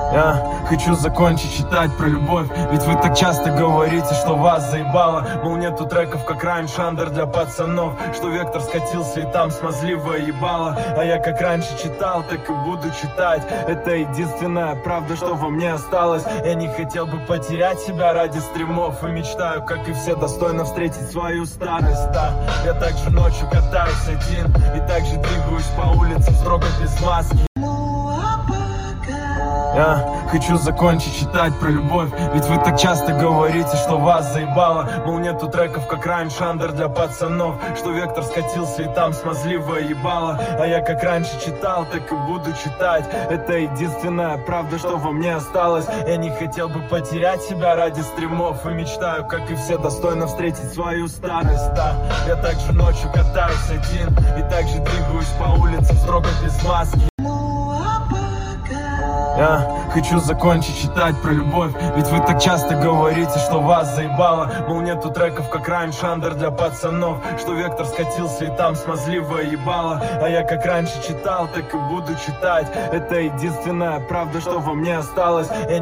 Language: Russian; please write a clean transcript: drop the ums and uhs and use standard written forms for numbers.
Я хочу закончить читать про любовь, ведь вы так часто говорите, что вас заебало. Мол, нету треков, как раньше, андер для пацанов, что вектор скатился и там смазливое ебало. А я как раньше читал, так и буду читать. Это единственная правда, что во мне осталось. Я не хотел бы потерять себя ради стримов, и мечтаю, как и все, достойно встретить свою старость. Да, я также ночью катаюсь один, и также двигаюсь по улицам строго без маски. Я хочу закончить читать про любовь, ведь вы так часто говорите, что вас заебало. Мол, нету треков, как раньше, андер для пацанов, что вектор скатился и там смазливое ебало. А я как раньше читал, так и буду читать. Это единственная правда, что во мне осталось. Я не хотел бы потерять себя ради стримов, и мечтаю, как и все, достойно встретить свою старость. Да, я также ночью катаюсь один, и также двигаюсь по улицам строго без маски. Я хочу закончить читать про любовь, ведь вы так часто говорите, что вас заебало. Мол, нету треков, как раньше, андер для пацанов, что вектор скатился и там смазливое ебало. А я как раньше читал, так и буду читать. Это единственная правда, что во мне осталось.